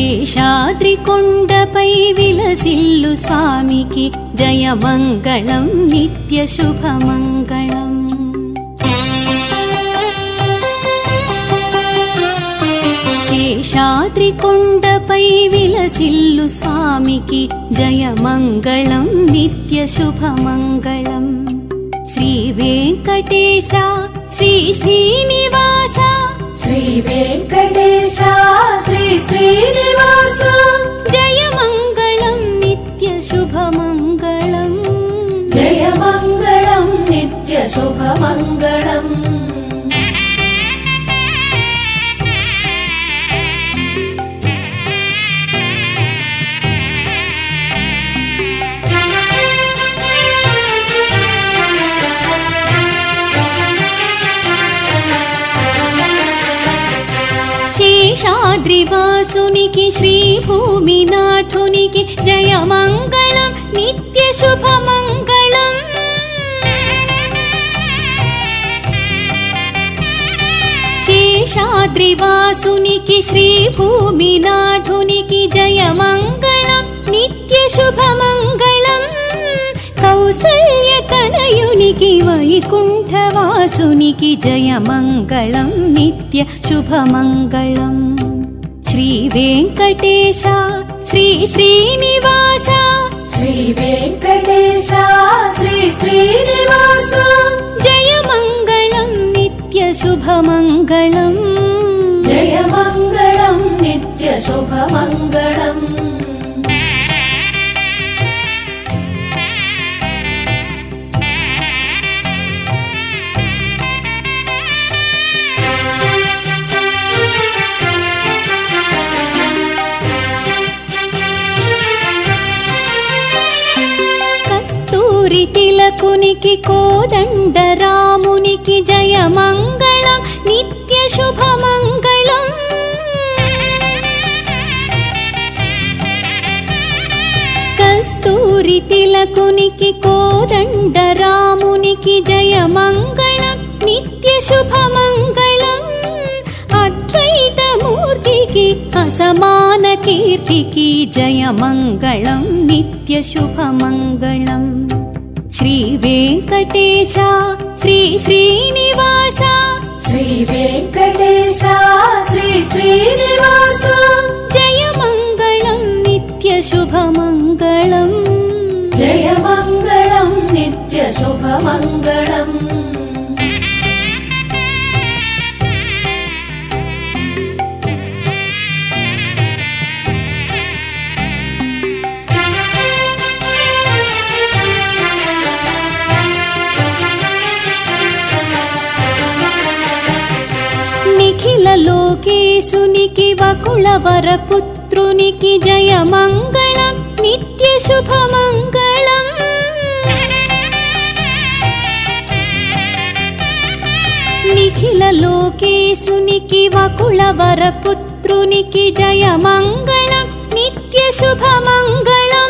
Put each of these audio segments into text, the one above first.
శేషాద్రి కొండపై విలసిల్లు స్వామికి జయమంగళం నిత్య శుభమంగళం. శేషాద్రి కొండపై విలసిల్లు స్వామికి జయమంగళం నిత్య శుభమంగళం. శ్రీ వెంకటేశ శ్రీ శ్రీనివాస శ్రీ వెంకటేశ శ్రీ శ్రీనివాస జయమంగళం నిత్య శుభమంగళం. జయమంగళం నిత్య శుభమంగళం. శేషాద్రివాసునికి శ్రీభూమినాథునికి జయమంగళం నిత్య శుభమంగళం. శేషాద్రివాసునికి శ్రీభూమినాథునికి జయమంగళం నిత్య శుభమంగళం. కౌసల్యతనయునికి వైకుంఠవాసునికి జయమంగళం నిత్య శుభమంగళం. శ్రీ వెంకటేశ శ్రీ శ్రీనివాస శ్రీ వెంకటేశ శ్రీ శ్రీనివాస జయమంగళం నిత్య శుభమంగళం. జయమంగళం నిత్య శుభమంగళం. తిలకునికి కోదండరామునికి జయమంగళం నిత్య శుభమంగళం. కస్తూరి తిలకునికి కోదండరామునికి జయమంగళం నిత్య శుభమంగళం. అద్వైతమూర్తికి అసమాన కీర్తికి జయమంగళం నిత్య శుభమంగళం. శ్రీ వెంకటేశ శ్రీ శ్రీనివాస శ్రీ వెంకటేశ శ్రీ శ్రీనివాస జయమంగళం నిత్య శుభమంగళం. జయమంగళం నిత్య శుభమంగళం. నిఖిల లోకేశునికి వకుళవర పుత్రునికి జయమంగళం నిత్య శుభమంగళం. నిఖిల లోకేశునికి వకుళవర పుత్రునికి జయమంగళం నిత్య శుభమంగళం.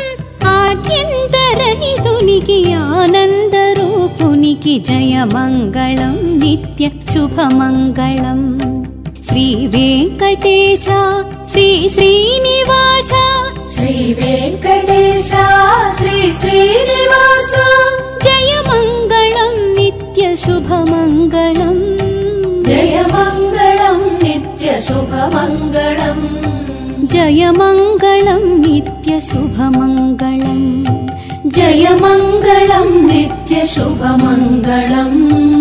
ఆద్యంతరహితునికి ఆనందరూపునికి జయమంగళం నిత్య శుభమంగళం. శ్రీ వెంకటేశ శ్రీ శ్రీనివాస శ్రీ వెంకటేశ శ్రీ శ్రీనివాస జయమంగళం నిత్య శుభమంగళం. జయమంగళం నిత్య శుభమంగళం. జయమంగళం నిత్య శుభమంగళం. జయమంగళం నిత్య శుభమంగళం.